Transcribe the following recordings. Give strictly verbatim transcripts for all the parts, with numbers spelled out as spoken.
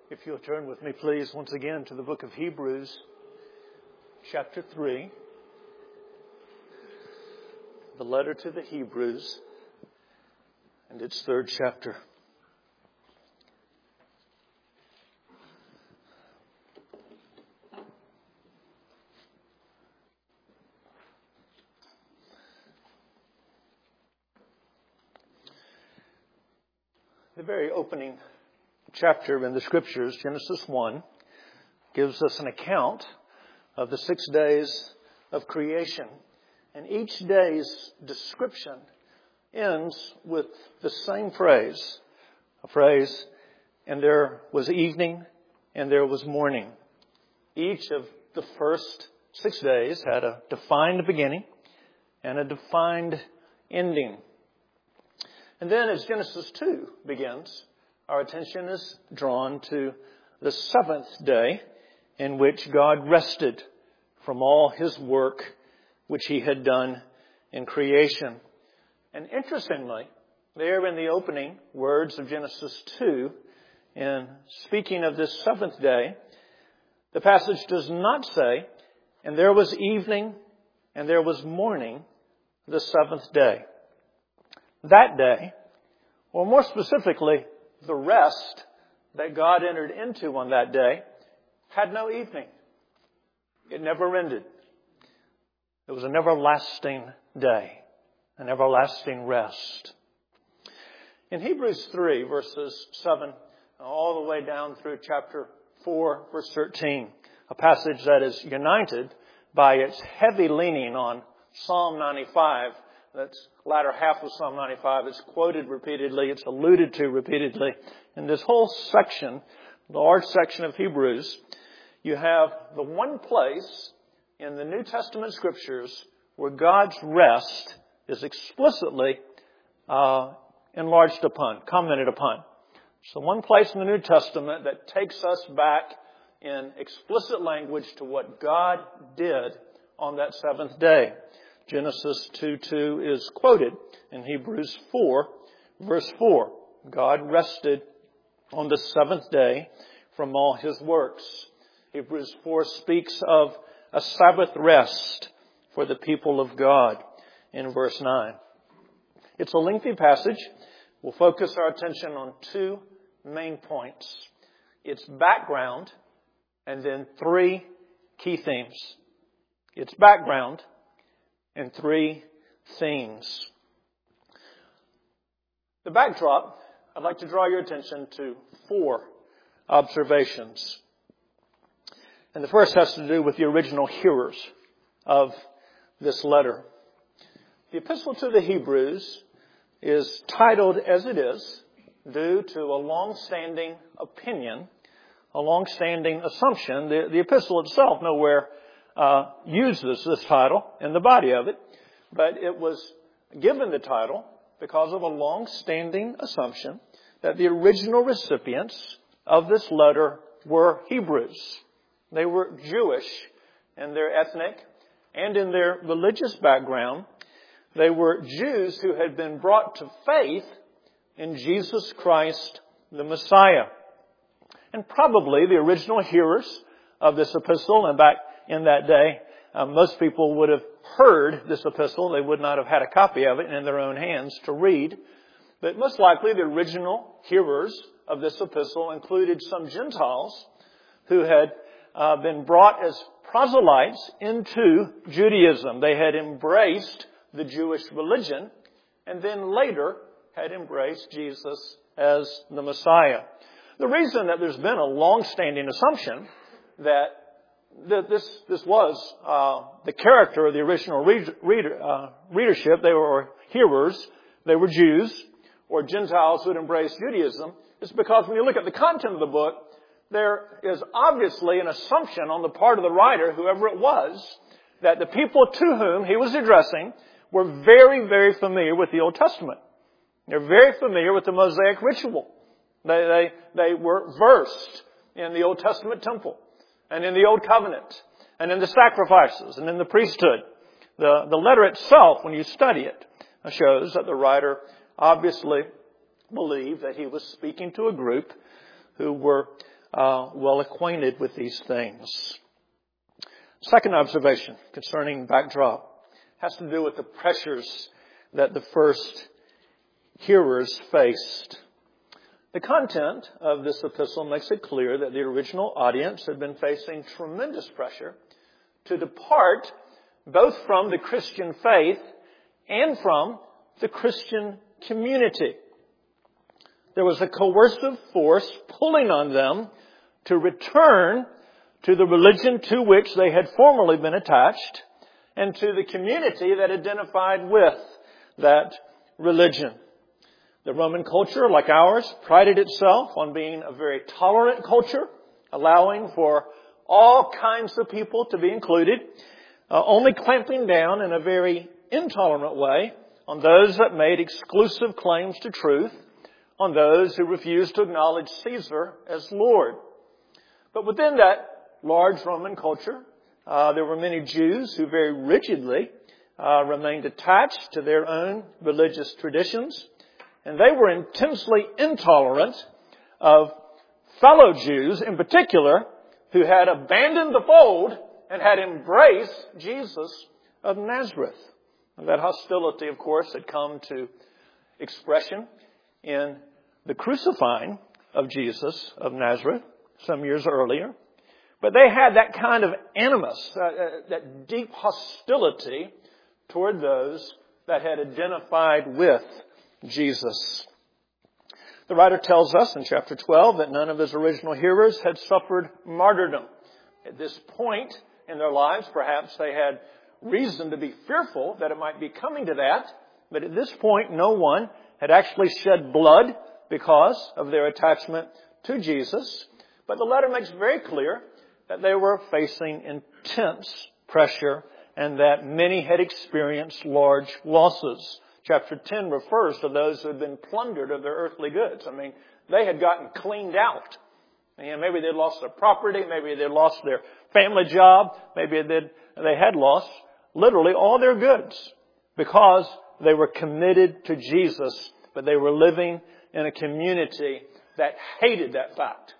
If you'll turn with me, please, once again to the book of Hebrews, chapter three. The letter to the Hebrews and its third chapter. The very opening chapter in the Scriptures, Genesis one, gives us an account of the six days of creation. And each day's description ends with the same phrase, a phrase, and there was evening and there was morning. Each of the first six days had a defined beginning and a defined ending. And then as Genesis two begins, our attention is drawn to the seventh day in which God rested from all His work which He had done in creation. And interestingly, there in the opening words of Genesis two, in speaking of this seventh day, the passage does not say, and there was evening and there was morning the seventh day. That day, or more specifically, the rest that God entered into on that day, had no evening. It never ended. It was an everlasting day, an everlasting rest. In Hebrews three, verses seven, all the way down through chapter four, verse thirteen, a passage that is united by its heavy leaning on Psalm ninety-five. That's latter half of Psalm ninety-five. It's quoted repeatedly. It's alluded to repeatedly. In this whole section, the large section of Hebrews, you have the one place in the New Testament Scriptures where God's rest is explicitly uh, enlarged upon, commented upon. It's the one place in the New Testament that takes us back in explicit language to what God did on that seventh day. Genesis two two is quoted in Hebrews four, verse four. God rested on the seventh day from all His works. Hebrews four speaks of a Sabbath rest for the people of God in verse nine. It's a lengthy passage. We'll focus our attention on two main points. Its background and then three key themes. Its background and three themes. The backdrop, I'd like to draw your attention to four observations. And the first has to do with the original hearers of this letter. The Epistle to the Hebrews is titled as it is due to a long-standing opinion, a long-standing assumption. The, the epistle itself nowhere uh, uses this title in the body of it, but it was given the title because of a long-standing assumption that the original recipients of this letter were Hebrews. They were Jewish in their ethnic and in their religious background. They were Jews who had been brought to faith in Jesus Christ, the Messiah. And probably the original hearers of this epistle, and back in that day, uh, most people would have heard this epistle. They would not have had a copy of it in their own hands to read. But most likely the original hearers of this epistle included some Gentiles who had uh, been brought as proselytes into Judaism. They had embraced the Jewish religion and then later had embraced Jesus as the Messiah. The reason that there's been a long-standing assumption that that this this was uh, the character of the original read, reader, uh, readership, they were hearers, they were Jews or Gentiles who had embraced Judaism, is because when you look at the content of the book, there is obviously an assumption on the part of the writer, whoever it was, that the people to whom he was addressing were very, very familiar with the Old Testament. They're very familiar with the Mosaic ritual. They, they, they were versed in the Old Testament temple and in the Old Covenant and in the sacrifices and in the priesthood. The, the letter itself, when you study it, shows that the writer obviously believed that he was speaking to a group who were uh, well acquainted with these things. Second observation concerning backdrop has to do with the pressures that the first hearers faced. The content of this epistle makes it clear that the original audience had been facing tremendous pressure to depart both from the Christian faith and from the Christian community. There was a coercive force pulling on them to return to the religion to which they had formerly been attached and to the community that identified with that religion. The Roman culture, like ours, prided itself on being a very tolerant culture, allowing for all kinds of people to be included, uh, only clamping down in a very intolerant way on those that made exclusive claims to truth, on those who refused to acknowledge Caesar as Lord. But within that large Roman culture, uh, there were many Jews who very rigidly uh, remained attached to their own religious traditions, and they were intensely intolerant of fellow Jews, in particular, who had abandoned the fold and had embraced Jesus of Nazareth. And that hostility, of course, had come to expression in the crucifying of Jesus of Nazareth some years earlier. But they had that kind of animus, uh, uh, that deep hostility toward those that had identified with Jesus. The writer tells us in chapter twelve that none of his original hearers had suffered martyrdom. At this point in their lives, perhaps they had reason to be fearful that it might be coming to that. But at this point, no one had actually shed blood because of their attachment to Jesus. But the letter makes very clear that they were facing intense pressure and that many had experienced large losses. Chapter ten refers to those who had been plundered of their earthly goods. I mean, they had gotten cleaned out. You know, maybe they'd lost their property, maybe they'd lost their family job, maybe they'd, they had lost literally all their goods because they were committed to Jesus, but they were living in a community that hated that fact.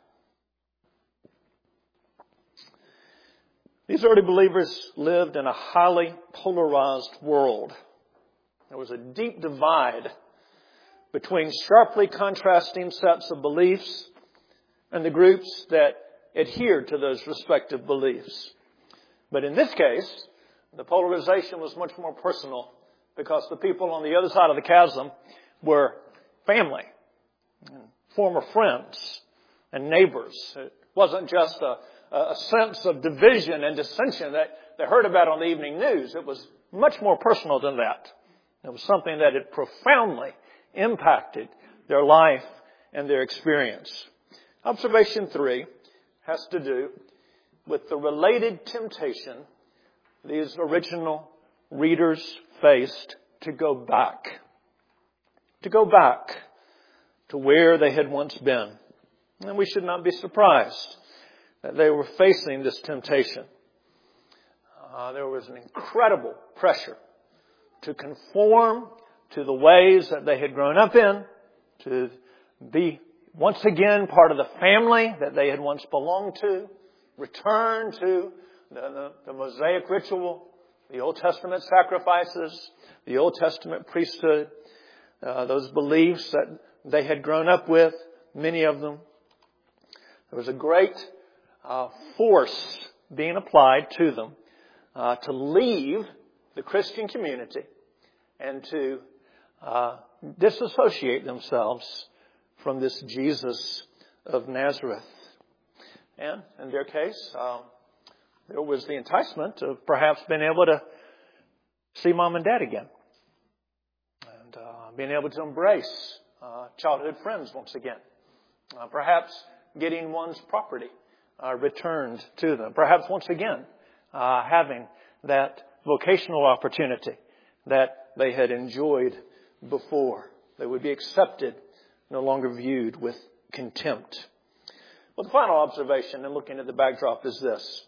These early believers lived in a highly polarized world. There was a deep divide between sharply contrasting sets of beliefs and the groups that adhered to those respective beliefs. But in this case, the polarization was much more personal because the people on the other side of the chasm were family, and former friends, and neighbors. It wasn't just a, a sense of division and dissension that they heard about on the evening news. It was much more personal than that. It was something that had profoundly impacted their life and their experience. Observation three has to do with the related temptation these original readers faced to go back. To go back to where they had once been. And we should not be surprised that they were facing this temptation. Uh, there was an incredible pressure to conform to the ways that they had grown up in, to be once again part of the family that they had once belonged to, return to the, the, the Mosaic ritual, the Old Testament sacrifices, the Old Testament priesthood, uh, those beliefs that they had grown up with, many of them. There was a great uh, force being applied to them uh, to leave the Christian community and to uh, disassociate themselves from this Jesus of Nazareth. And in their case, um, there was the enticement of perhaps being able to see mom and dad again. And uh, being able to embrace uh, childhood friends once again. Uh, perhaps getting one's property uh, returned to them. Perhaps once again uh, having that vocational opportunity that they had enjoyed before. They would be accepted, no longer viewed with contempt. Well, the final observation in looking at the backdrop is this.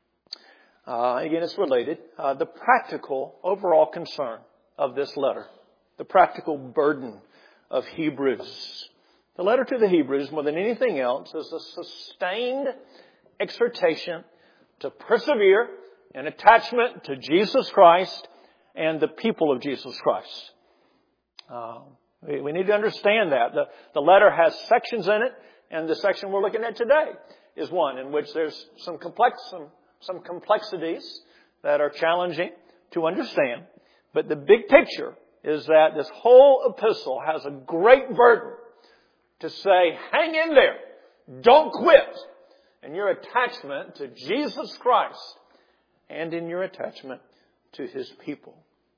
Uh, again, it's related. Uh, the practical overall concern of this letter. The practical burden of Hebrews. The letter to the Hebrews, more than anything else, is a sustained exhortation to persevere in attachment to Jesus Christ and the people of Jesus Christ. Uh, we, we need to understand that. The, the letter has sections in it, and the section we're looking at today is one in which there's some complex, some, some complexities that are challenging to understand. But the big picture is that this whole epistle has a great burden to say, hang in there. Don't quit in your attachment to Jesus Christ and in your attachment to His people.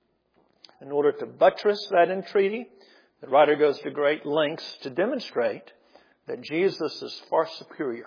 In order to buttress that entreaty, the writer goes to great lengths to demonstrate that Jesus is far superior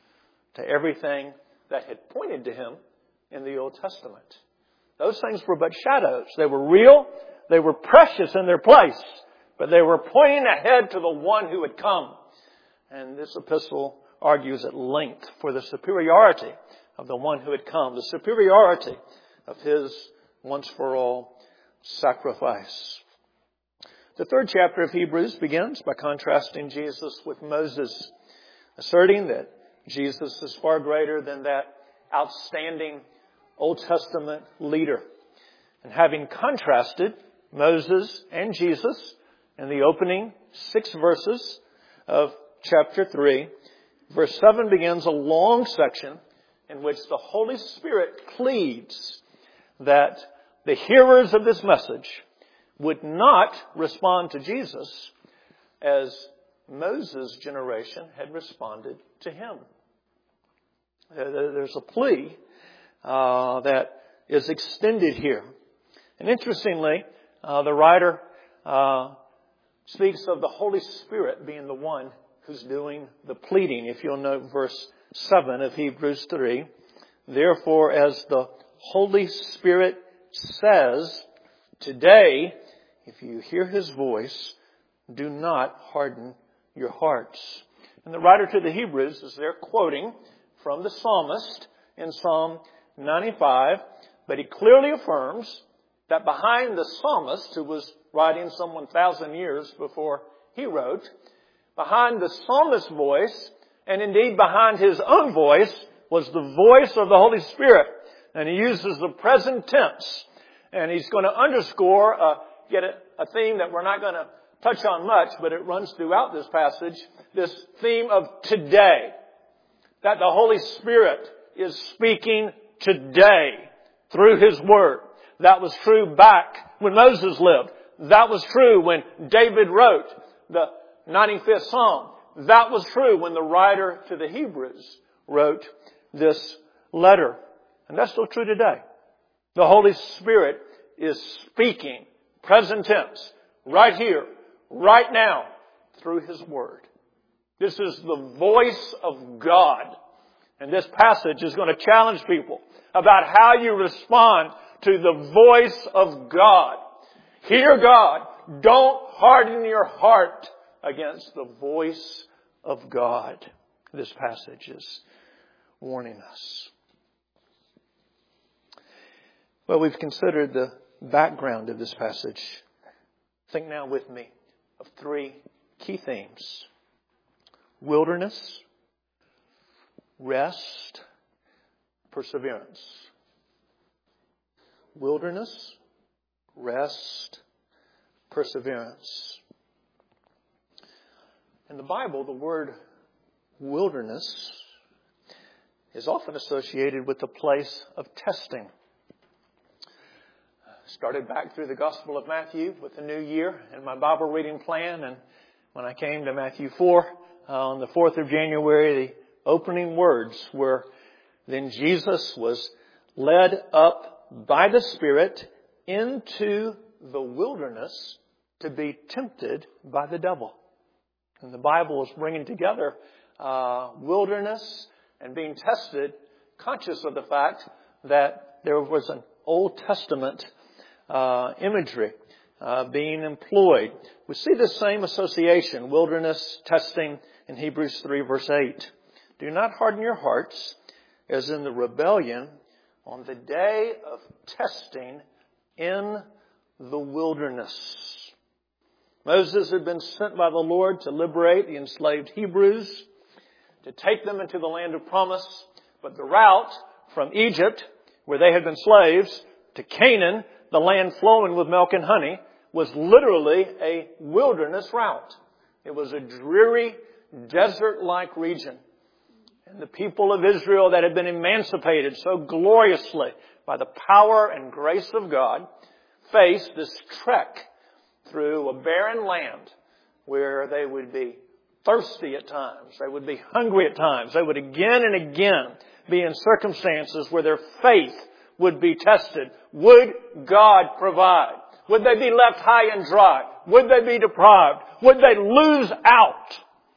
to everything that had pointed to Him in the Old Testament. Those things were but shadows. They were real. They were precious in their place. But they were pointing ahead to the one who had come. And this epistle argues at length for the superiority of the one who had come. The superiority of His once-for-all sacrifice. The third chapter of Hebrews begins by contrasting Jesus with Moses, asserting that Jesus is far greater than that outstanding Old Testament leader. And having contrasted Moses and Jesus in the opening six verses of chapter three, verse seven begins a long section in which the Holy Spirit pleads that the hearers of this message would not respond to Jesus as Moses' generation had responded to him. There's a plea uh, that is extended here. And interestingly, uh, the writer uh, speaks of the Holy Spirit being the one who's doing the pleading. If you'll note verse seven of Hebrews three, therefore as the Holy Spirit says, today, if you hear His voice, do not harden your hearts. And the writer to the Hebrews is there quoting from the psalmist in Psalm ninety-five, but he clearly affirms that behind the psalmist, who was writing some one thousand years before he wrote, behind the psalmist's voice, and indeed behind his own voice, was the voice of the Holy Spirit. And he uses the present tense. And he's going to underscore, uh, get a, a theme that we're not going to touch on much, but it runs throughout this passage, this theme of today. That the Holy Spirit is speaking today through His Word. That was true back when Moses lived. That was true when David wrote the ninety-fifth Psalm. That was true when the writer to the Hebrews wrote this letter. And that's still true today. The Holy Spirit is speaking, present tense, right here, right now, through His Word. This is the voice of God. And this passage is going to challenge people about how you respond to the voice of God. Hear God. Don't harden your heart against the voice of God. This passage is warning us. Well, we've considered the background of this passage. Think now with me of three key themes. Wilderness, rest, perseverance. Wilderness, rest, perseverance. In the Bible, the word wilderness is often associated with the place of testing. Started back through the Gospel of Matthew with the new year and my Bible reading plan. And when I came to Matthew four, uh, on the fourth of January, the opening words were, then Jesus was led up by the Spirit into the wilderness to be tempted by the devil. And the Bible is bringing together uh, wilderness and being tested, conscious of the fact that there was an Old Testament Uh, imagery uh, being employed. We see the same association, wilderness, testing, in Hebrews three verse eight. Do not harden your hearts as in the rebellion on the day of testing in the wilderness. Moses had been sent by the Lord to liberate the enslaved Hebrews, to take them into the land of promise. But the route from Egypt, where they had been slaves, to Canaan, the land flowing with milk and honey, was literally a wilderness route. It was a dreary, desert-like region. And the people of Israel that had been emancipated so gloriously by the power and grace of God faced this trek through a barren land where they would be thirsty at times. They would be hungry at times. They would again and again be in circumstances where their faith would be tested. Would God provide? Would they be left high and dry? Would they be deprived? Would they lose out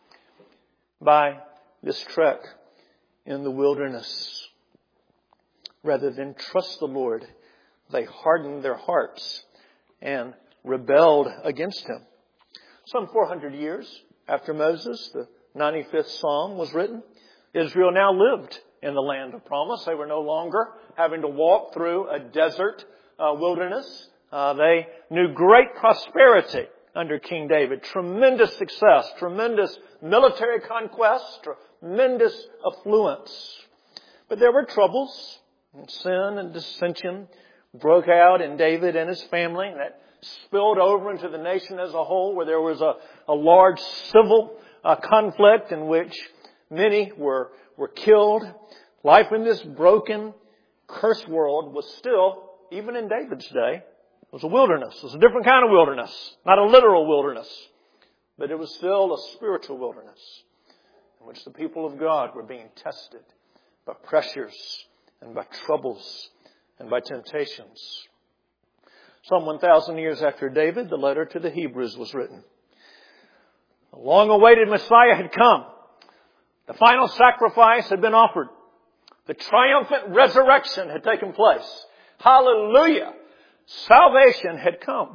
by this trek in the wilderness? Rather than trust the Lord, they hardened their hearts and rebelled against Him. Some four hundred years after Moses, the ninety-fifth Psalm was written. Israel now lived in the land of promise. They were no longer having to walk through a desert uh, wilderness. Uh, they knew great prosperity under King David. Tremendous success, tremendous military conquest, tremendous affluence. But there were troubles. And sin and dissension broke out in David and his family. That spilled over into the nation as a whole, where there was a, a large civil uh, conflict in which many were, were killed. Life in this broken, cursed world was still, even in David's day, it was a wilderness. It was a different kind of wilderness. Not a literal wilderness. But it was still a spiritual wilderness in which the people of God were being tested by pressures and by troubles and by temptations. Some one thousand years after David, the letter to the Hebrews was written. The long-awaited Messiah had come. The final sacrifice had been offered. The triumphant resurrection had taken place. Hallelujah! Salvation had come.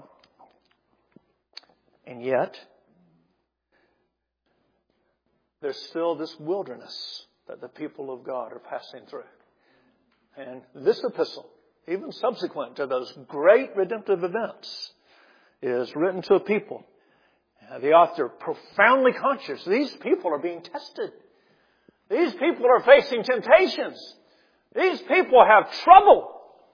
And yet, there's still this wilderness that the people of God are passing through. And this epistle, even subsequent to those great redemptive events, is written to a people. The author profoundly conscious. These people are being tested. These people are facing temptations. These people have trouble.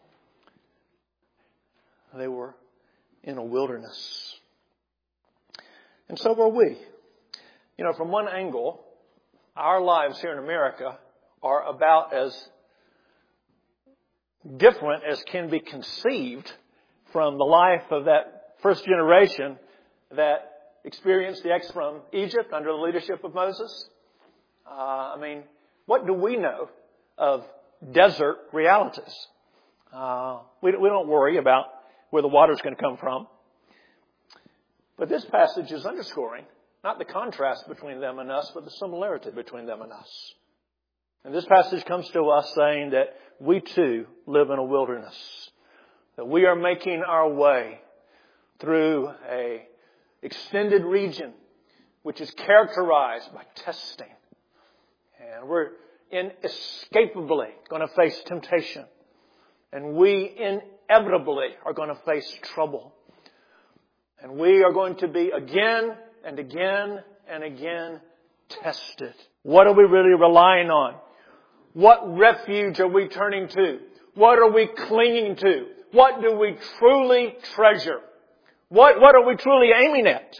They were in a wilderness. And so were we. You know, from one angle, our lives here in America are about as different as can be conceived from the life of that first generation that experienced the exodus from Egypt under the leadership of Moses. Uh, I mean, what do we know of desert realities? Uh, we, we don't worry about where the water's going to come from. But this passage is underscoring not the contrast between them and us, but the similarity between them and us. And this passage comes to us saying that we too live in a wilderness, that we are making our way through a extended region which is characterized by testing. And we're inescapably going to face temptation. And we inevitably are going to face trouble. And we are going to be again and again and again tested. What are we really relying on? What refuge are we turning to? What are we clinging to? What do we truly treasure? What, what are we truly aiming at?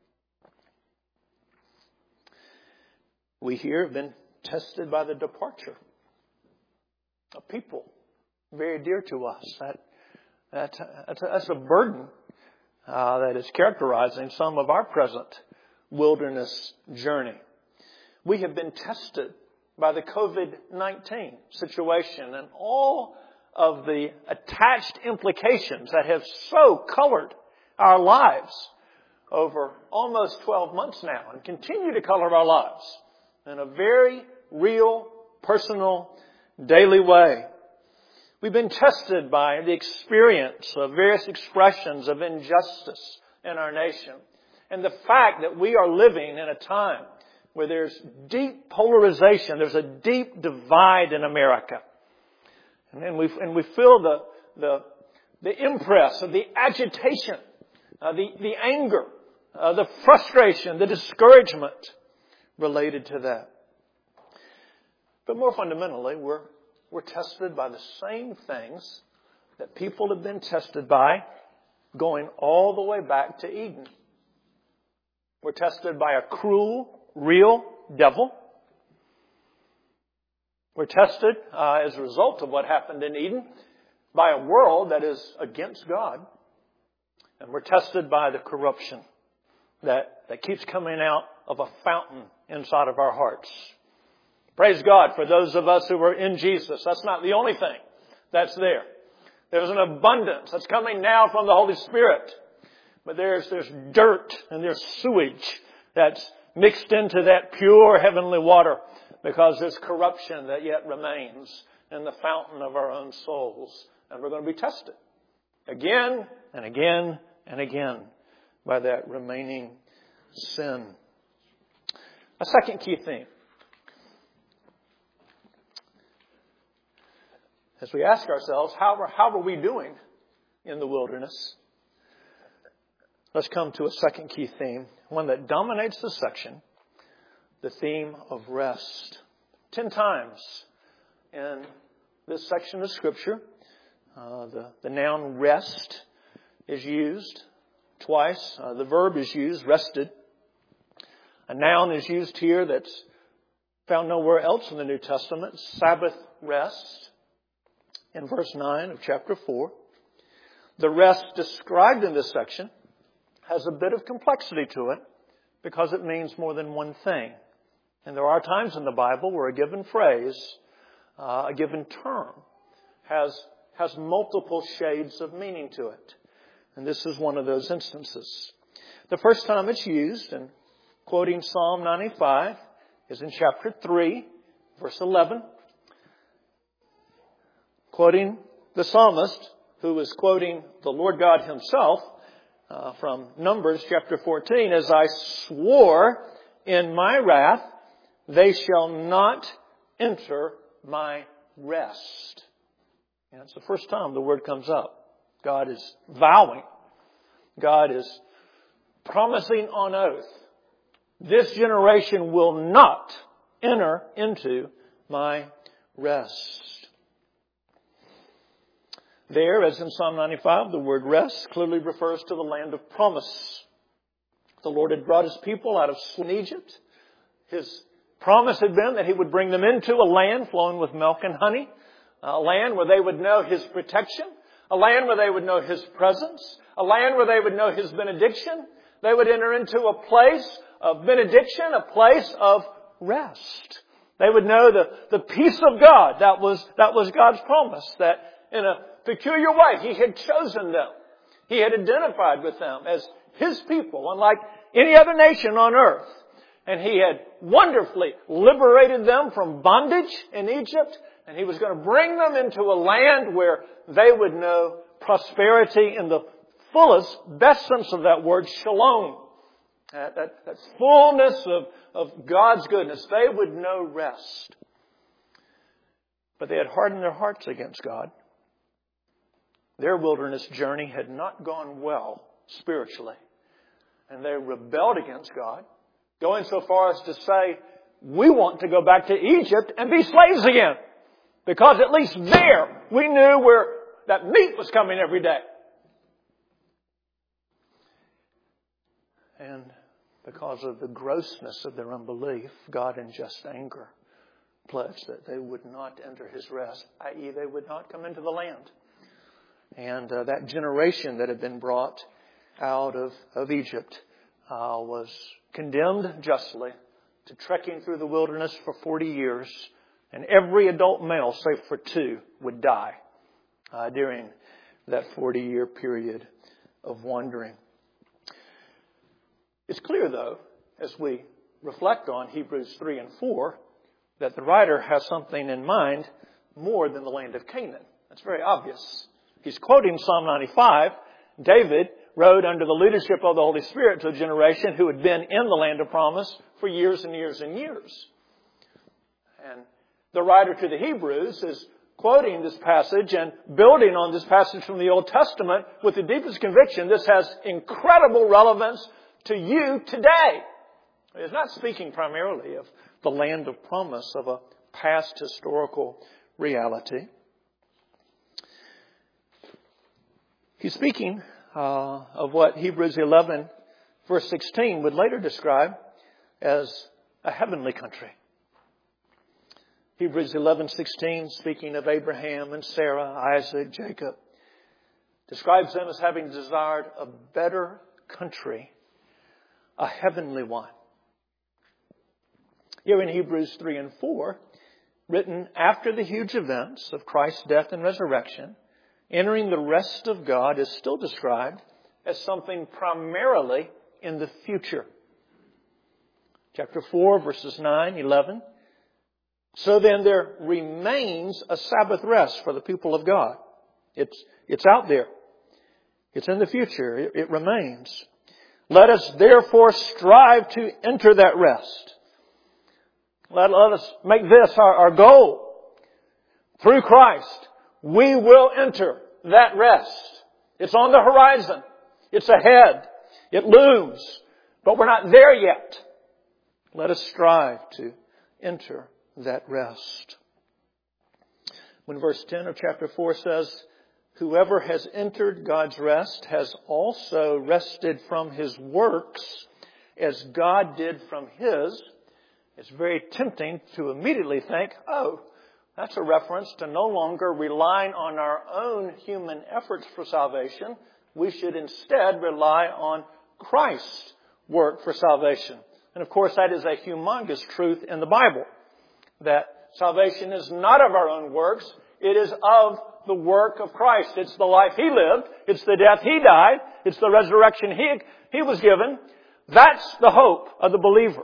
We here have been tested by the departure of people very dear to us. That, that, that's, a, that's a burden uh, that is characterizing some of our present wilderness journey. We have been tested by the covid nineteen situation and all of the attached implications that have so colored our lives over almost twelve months now and continue to color our lives in a very real, personal, daily way. We've been tested by the experience of various expressions of injustice in our nation and the fact that we are living in a time where there's deep polarization, there's a deep divide in America. And then we and we feel the the the impress of the agitation, uh, the the anger uh, the frustration, the discouragement related to that. But more fundamentally, we're, we're tested by the same things that people have been tested by going all the way back to Eden. We're tested by a cruel, real devil. We're tested uh, as a result of what happened in Eden by a world that is against God. And we're tested by the corruption that, that keeps coming out of a fountain inside of our hearts. Praise God for those of us who are in Jesus. That's not the only thing that's there. There's an abundance that's coming now from the Holy Spirit. But there's, there's dirt and there's sewage that's mixed into that pure heavenly water because there's corruption that yet remains in the fountain of our own souls. And we're going to be tested again and again and again by that remaining sin. A second key theme. As we ask ourselves, how are, how are we doing in the wilderness? Let's come to a second key theme, one that dominates the section, the theme of rest. Ten times in this section of Scripture, uh, the, the noun rest is used twice. Uh, the verb is used, rested. A noun is used here that's found nowhere else in the New Testament, Sabbath rest. In verse nine of chapter four, the rest described in this section has a bit of complexity to it because it means more than one thing. And there are times in the Bible where a given phrase, uh, a given term, has, has multiple shades of meaning to it. And this is one of those instances. The first time it's used, and quoting Psalm ninety-five, is in chapter three, verse eleven. Quoting the psalmist, who was quoting the Lord God himself uh, from Numbers chapter fourteen, as I swore in my wrath, they shall not enter my rest. And it's the first time the word comes up. God is vowing. God is promising on oath. This generation will not enter into my rest. There, as in Psalm ninety-five, the word rest clearly refers to the land of promise. The Lord had brought His people out of Egypt. His promise had been that He would bring them into a land flowing with milk and honey, a land where they would know His protection, a land where they would know His presence, a land where they would know His benediction. They would enter into a place of benediction, a place of rest. They would know the, the peace of God. That was, that was God's promise, that in a peculiar way He had chosen them. He had identified with them as His people, unlike any other nation on earth. And He had wonderfully liberated them from bondage in Egypt. And He was going to bring them into a land where they would know prosperity in the fullest, best sense of that word, shalom. That, that, that fullness of, of God's goodness. They would know rest. But they had hardened their hearts against God. Their wilderness journey had not gone well spiritually. And they rebelled against God, going so far as to say, we want to go back to Egypt and be slaves again. Because at least there we knew where that meat was coming every day. And because of the grossness of their unbelief, God in just anger pledged that they would not enter His rest, that is they would not come into the land. And uh, that generation that had been brought out of, of Egypt uh, was condemned justly to trekking through the wilderness for forty years. And every adult male, save for two, would die uh, during that forty-year period of wandering. It's clear, though, as we reflect on Hebrews three and four, that the writer has something in mind more than the land of Canaan. That's very obvious. He's quoting Psalm ninety-five. David wrote under the leadership of the Holy Spirit to a generation who had been in the land of promise for years and years and years. And the writer to the Hebrews is quoting this passage and building on this passage from the Old Testament with the deepest conviction. This has incredible relevance to you today. He's not speaking primarily of the land of promise, of a past historical reality. He's speaking uh, of what Hebrews eleven, verse sixteen would later describe as a heavenly country. Hebrews eleven sixteen, speaking of Abraham and Sarah, Isaac, Jacob, describes them as having desired a better country, a heavenly one. Here in Hebrews three and four, written after the huge events of Christ's death and resurrection, entering the rest of God is still described as something primarily in the future. Chapter four, verses nine, eleven. So then there remains a Sabbath rest for the people of God. It's, it's out there. It's in the future. It, it remains. Let us therefore strive to enter that rest. Let, let us make this our, our goal. Through Christ, we will enter that rest. It's on the horizon. It's ahead. It looms. But we're not there yet. Let us strive to enter that rest. When verse ten of chapter four says, whoever has entered God's rest has also rested from his works as God did from his, it's very tempting to immediately think, oh, that's a reference to no longer relying on our own human efforts for salvation. We should instead rely on Christ's work for salvation. And of course, that is a humongous truth in the Bible, that salvation is not of our own works. It is of the work of Christ. It's the life He lived. It's the death He died. It's the resurrection He, he was given. That's the hope of the believer.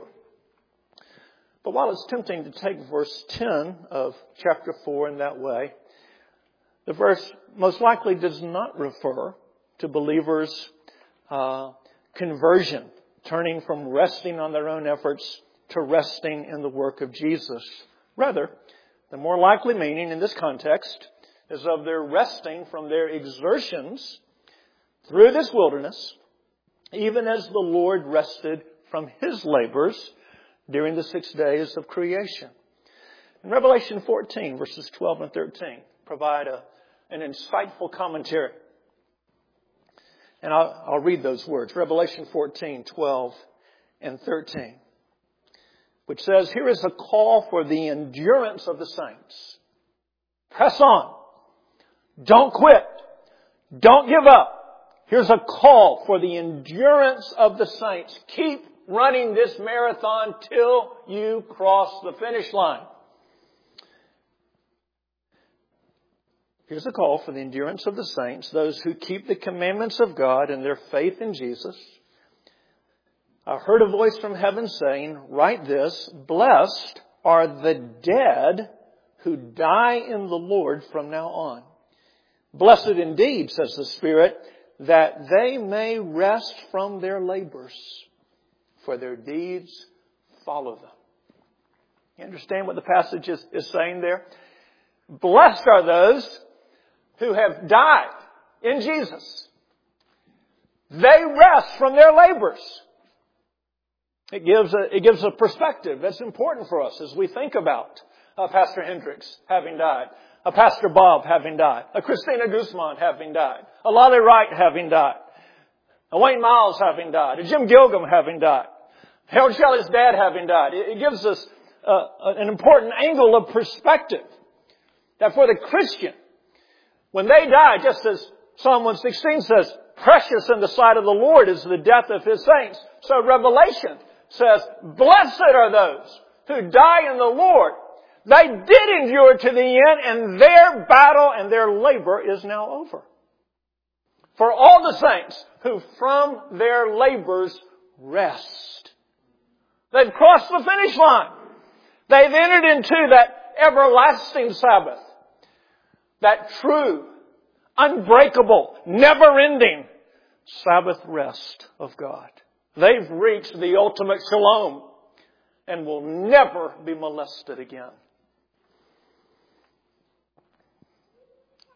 But while it's tempting to take verse ten of chapter four in that way, the verse most likely does not refer to believers' uh, conversion, turning from resting on their own efforts to resting in the work of Jesus. Rather, the more likely meaning in this context is of their resting from their exertions through this wilderness, even as the Lord rested from His labors during the six days of creation. In Revelation fourteen, verses twelve and thirteen, provide a, an insightful commentary. And I'll, I'll read those words. Revelation fourteen, twelve and thirteen. Which says, here is a call for the endurance of the saints. Press on. Don't quit. Don't give up. Here's a call for the endurance of the saints. Keep running this marathon till you cross the finish line. Here's a call for the endurance of the saints, those who keep the commandments of God and their faith in Jesus. I heard a voice from heaven saying, write this, blessed are the dead who die in the Lord from now on. Blessed indeed, says the Spirit, that they may rest from their labors, for their deeds follow them. You understand what the passage is, is saying there? Blessed are those who have died in Jesus. They rest from their labors. It gives a, it gives a perspective that's important for us as we think about uh, Pastor Hendricks having died, a Pastor Bob having died, a Christina Guzman having died, a Lolly Wright having died, a Wayne Miles having died, a Jim Gilgam having died, Harold Shelley's dad having died. It, it gives us uh, an important angle of perspective that for the Christian, when they die, just as Psalm one sixteen says, precious in the sight of the Lord is the death of His saints. So Revelation says, blessed are those who die in the Lord. They did endure to the end, and their battle and their labor is now over. For all the saints who from their labors rest. They've crossed the finish line. They've entered into that everlasting Sabbath. That true, unbreakable, never-ending Sabbath rest of God. They've reached the ultimate shalom and will never be molested again.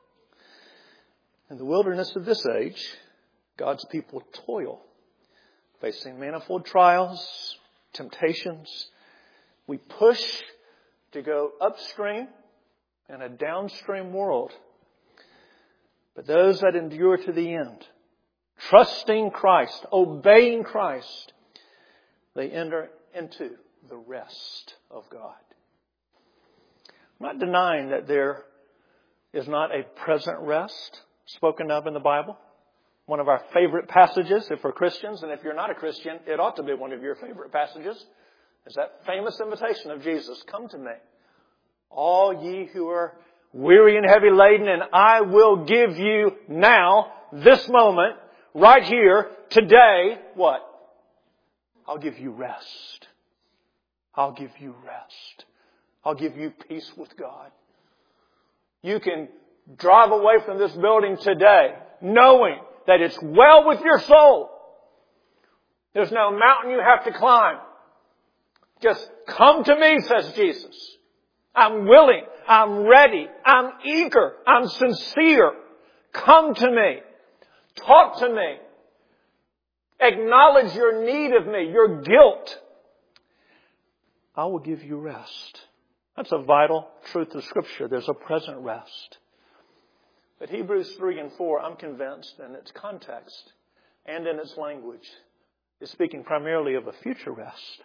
In the wilderness of this age, God's people toil facing manifold trials, temptations. We push to go upstream in a downstream world. But those that endure to the end, trusting Christ, obeying Christ, they enter into the rest of God. I'm not denying that there is not a present rest spoken of in the Bible. One of our favorite passages, if we're Christians, and if you're not a Christian, it ought to be one of your favorite passages, is that famous invitation of Jesus, "Come to me, all ye who are weary and heavy laden, and I will give you now, this moment, right here, today," what? "I'll give you rest. I'll give you rest. I'll give you peace with God." You can drive away from this building today knowing that it's well with your soul. There's no mountain you have to climb. Just come to me, says Jesus. I'm willing. I'm ready. I'm eager. I'm sincere. Come to me. Talk to me. Acknowledge your need of me, your guilt. I will give you rest. That's a vital truth of Scripture. There's a present rest. But Hebrews three and four, I'm convinced, in its context and in its language, is speaking primarily of a future rest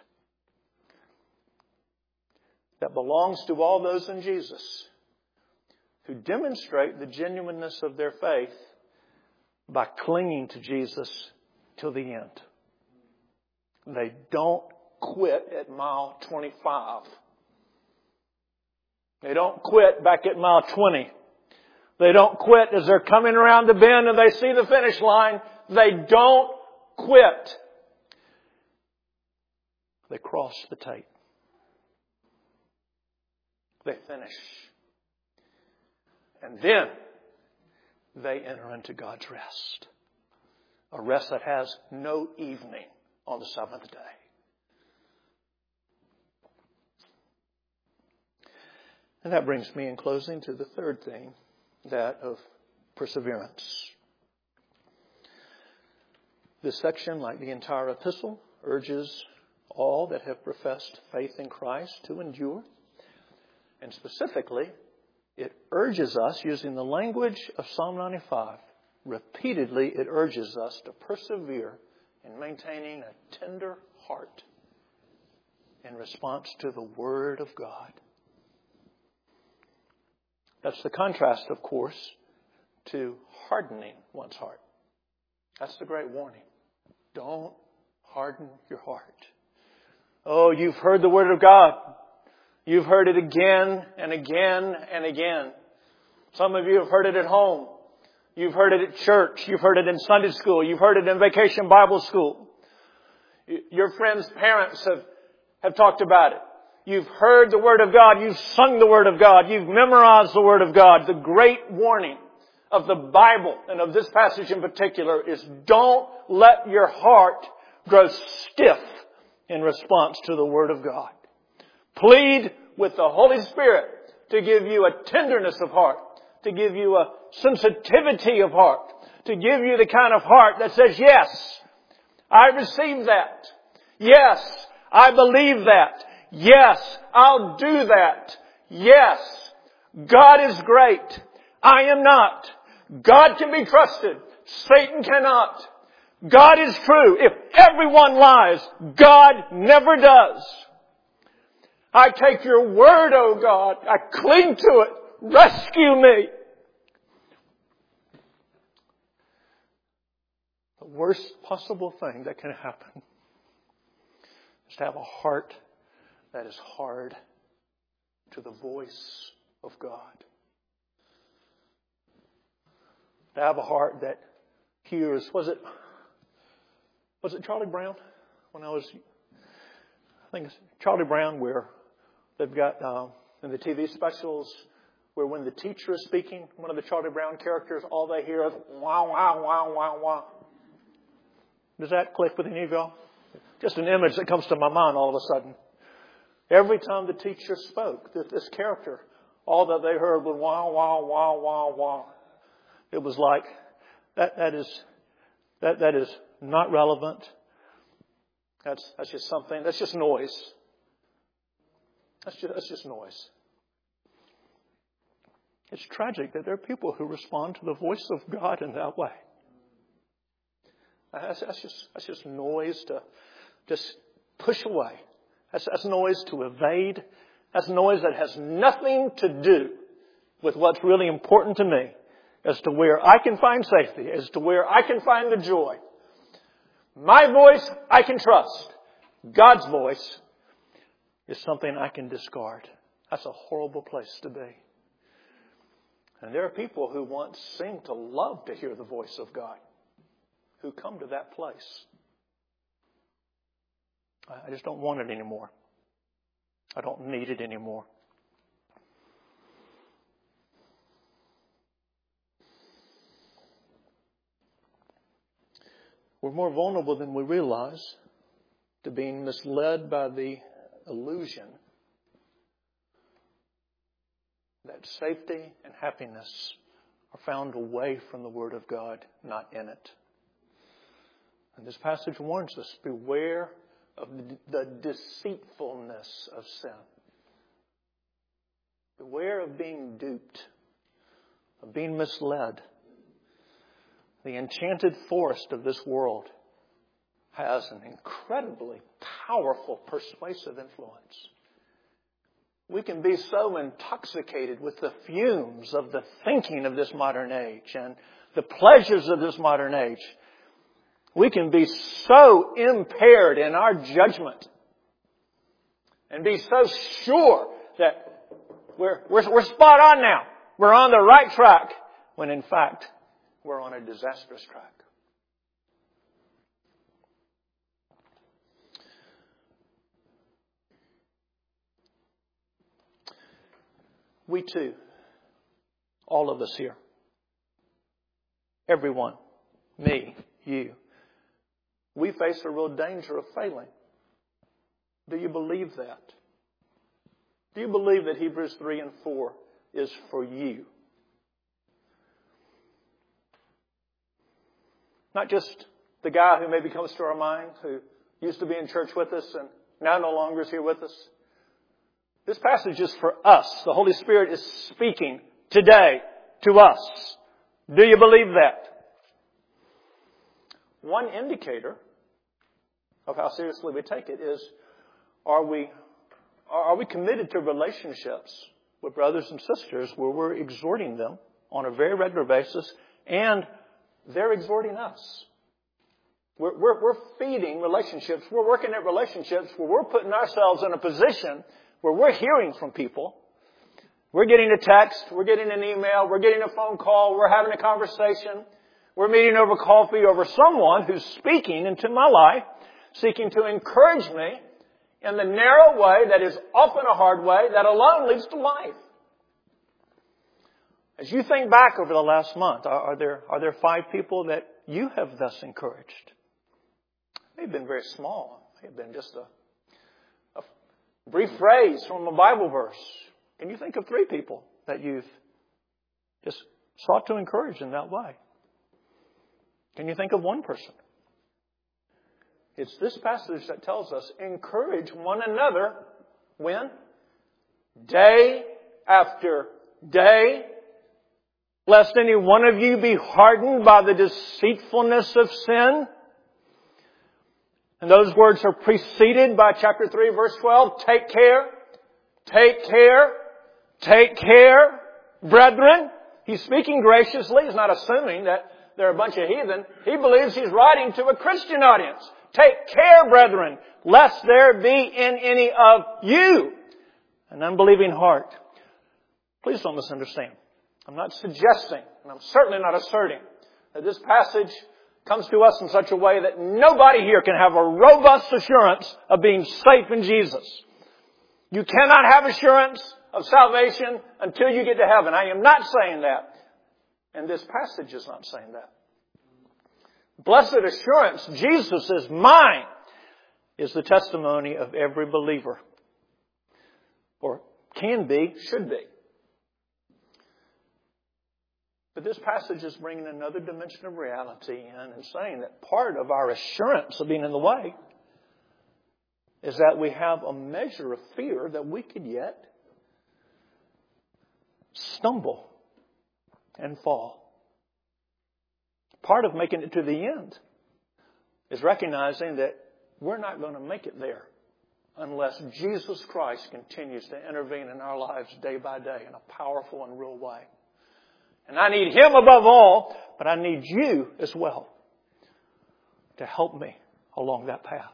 that belongs to all those in Jesus who demonstrate the genuineness of their faith by clinging to Jesus till the end. They don't quit at mile twenty-five. They don't quit back at mile twenty. They don't quit as they're coming around the bend and they see the finish line. They don't quit. They cross the tape. They finish. And then they enter into God's rest. A rest that has no evening on the seventh day. And that brings me in closing to the third thing, that of perseverance. This section, like the entire epistle, urges all that have professed faith in Christ to endure. And specifically, it urges us, using the language of Psalm ninety-five, repeatedly it urges us to persevere in maintaining a tender heart in response to the Word of God. That's the contrast, of course, to hardening one's heart. That's the great warning. Don't harden your heart. Oh, you've heard the Word of God. You've heard it again and again and again. Some of you have heard it at home. You've heard it at church. You've heard it in Sunday school. You've heard it in Vacation Bible School. Your friends' parents have, have talked about it. You've heard the Word of God. You've sung the Word of God. You've memorized the Word of God. The great warning of the Bible and of this passage in particular is don't let your heart grow stiff in response to the Word of God. Plead with the Holy Spirit to give you a tenderness of heart, to give you a sensitivity of heart, to give you the kind of heart that says, yes, I receive that. Yes, I believe that. Yes, I'll do that. Yes, God is great. I am not. God can be trusted. Satan cannot. God is true. If everyone lies, God never does. I take your word, O God. I cling to it. Rescue me. The worst possible thing that can happen is to have a heart that is hard to the voice of God. To have a heart that hears, was it, was it Charlie Brown? When I was, I think it's Charlie Brown, where they've got, uh, in the T V specials, where when the teacher is speaking, one of the Charlie Brown characters, all they hear is wow, wow, wow, wow, wow. Does that click with any of y'all? Just an image that comes to my mind all of a sudden. Every time the teacher spoke, this, this character, all that they heard was wow, wow, wow, wow, wow. It was like, that, that is, that, that is not relevant. That's, that's just something, that's just noise. That's just, that's just noise. It's tragic that there are people who respond to the voice of God in that way. That's, that's just that's just noise to just push away. That's, that's noise to evade. That's noise that has nothing to do with what's really important to me, as to where I can find safety, as to where I can find the joy. My voice I can trust. God's voice is something I can discard. That's a horrible place to be. And there are people who once seemed to love to hear the voice of God, who come to that place. I just don't want it anymore. I don't need it anymore. We're more vulnerable than we realize to being misled by the illusion that safety and happiness are found away from the Word of God, not in it. And this passage warns us, beware of the deceitfulness of sin. Beware of being duped, of being misled. The enchanted forest of this world has an incredibly powerful persuasive influence. We can be so intoxicated with the fumes of the thinking of this modern age and the pleasures of this modern age. We can be so impaired in our judgment and be so sure that we're, we're, we're spot on now. We're on the right track, when in fact we're on a disastrous track. We too, all of us here, everyone, me, you, we face a real danger of failing. Do you believe that? Do you believe that Hebrews three and four is for you? Not just the guy who maybe comes to our mind, who used to be in church with us and now no longer is here with us. This passage is for us. The Holy Spirit is speaking today to us. Do you believe that? One indicator of how seriously we take it is, are we, are we committed to relationships with brothers and sisters where we're exhorting them on a very regular basis and they're exhorting us? We're, we're, we're feeding relationships. We're working at relationships where we're putting ourselves in a position where we're hearing from people. We're getting a text. We're getting an email. We're getting a phone call. We're having a conversation. We're meeting over coffee over someone who's speaking into my life, seeking to encourage me in the narrow way that is often a hard way that alone leads to life. As you think back over the last month, are, are there are there five people that you have thus encouraged? They've been very small. They've been just a, a brief phrase from a Bible verse. Can you think of three people that you've just sought to encourage in that way? Can you think of one person? It's this passage that tells us, encourage one another when? Day after day, lest any one of you be hardened by the deceitfulness of sin. And those words are preceded by chapter three, verse twelve. Take care, take care, take care, brethren. He's speaking graciously. He's not assuming that they're a bunch of heathen. He believes he's writing to a Christian audience. Take care, brethren, lest there be in any of you an unbelieving heart. Please don't misunderstand. I'm not suggesting, and I'm certainly not asserting, that this passage comes to us in such a way that nobody here can have a robust assurance of being safe in Jesus. You cannot have assurance of salvation until you get to heaven. I am not saying that. And this passage is not saying that. Blessed assurance, Jesus is mine, is the testimony of every believer. Or can be, should be. But this passage is bringing another dimension of reality in and saying that part of our assurance of being in the way is that we have a measure of fear that we could yet stumble and fall. Part of making it to the end is recognizing that we're not going to make it there unless Jesus Christ continues to intervene in our lives day by day in a powerful and real way. And I need Him above all, but I need you as well to help me along that path.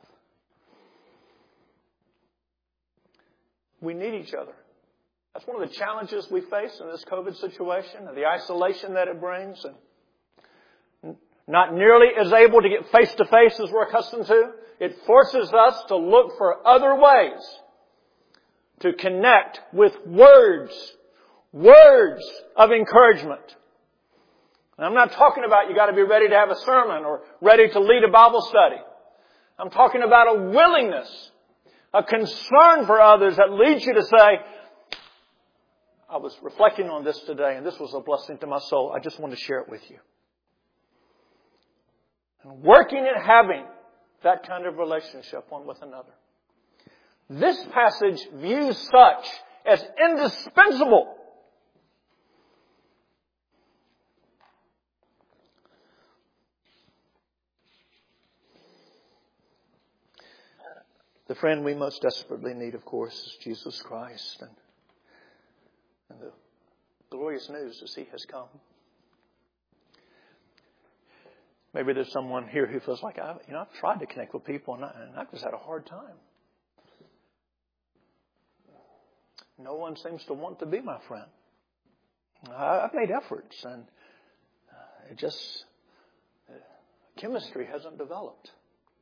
We need each other. That's one of the challenges we face in this COVID situation and the isolation that it brings. And not nearly as able to get face to face as we're accustomed to. It forces us to look for other ways to connect with words, words of encouragement. And I'm not talking about you got to be ready to have a sermon or ready to lead a Bible study. I'm talking about a willingness, a concern for others that leads you to say, I was reflecting on this today and this was a blessing to my soul. I just want to share it with you. And working and having that kind of relationship one with another. This passage views such as indispensable. The friend we most desperately need, of course, is Jesus Christ. And, and the glorious news is He has come. Maybe there's someone here who feels like, I, you know, I've tried to connect with people and I, and I've just had a hard time. No one seems to want to be my friend. I, I've made efforts and it just, uh, chemistry hasn't developed.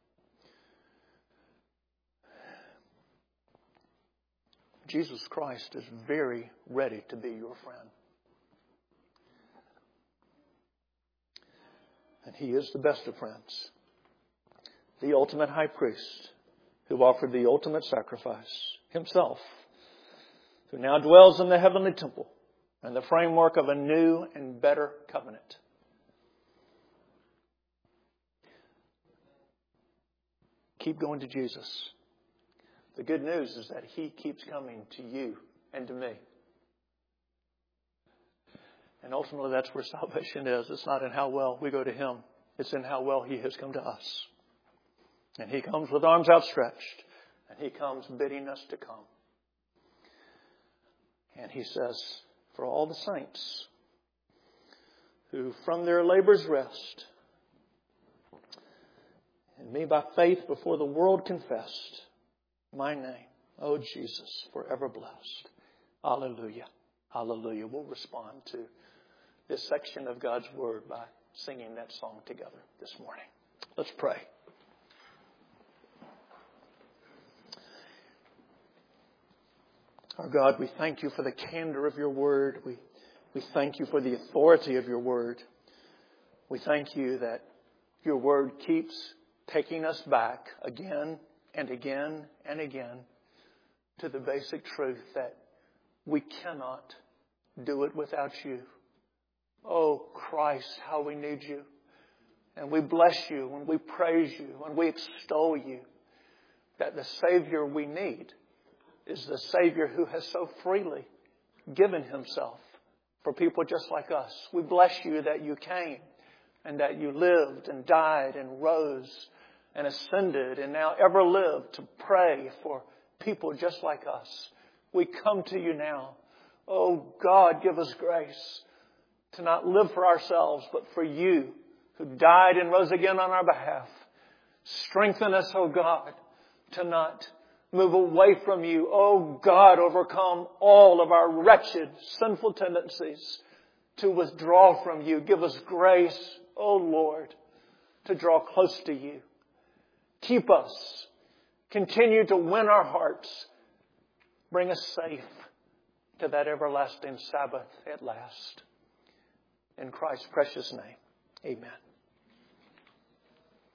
Jesus Christ is very ready to be your friend. And He is the best of friends. The ultimate high priest who offered the ultimate sacrifice Himself, who now dwells in the heavenly temple in the framework of a new and better covenant. Keep going to Jesus. The good news is that He keeps coming to you and to me. And ultimately that's where salvation is. It's not in how well we go to Him. It's in how well He has come to us. And He comes with arms outstretched. And He comes bidding us to come. And He says, for all the saints who from their labors rest, and me by faith before the world confessed, my name, oh Jesus, forever blessed. Hallelujah. Hallelujah. We'll respond to this section of God's Word by singing that song together this morning. Let's pray. Our God, we thank You for the candor of Your Word. We, we thank You for the authority of Your Word. We thank You that Your Word keeps taking us back again and again and again to the basic truth that we cannot do it without You. Oh, Christ, how we need You. And we bless You and we praise You and we extol You that the Savior we need is the Savior who has so freely given Himself for people just like us. We bless You that You came and that You lived and died and rose and ascended and now ever live to pray for people just like us. We come to You now. Oh God, give us grace to not live for ourselves, but for You who died and rose again on our behalf. Strengthen us, oh God, to not move away from You. Oh God, overcome all of our wretched, sinful tendencies to withdraw from You. Give us grace, oh Lord, to draw close to You. Keep us. Continue to win our hearts. Bring us safe to that everlasting Sabbath at last. In Christ's precious name, amen.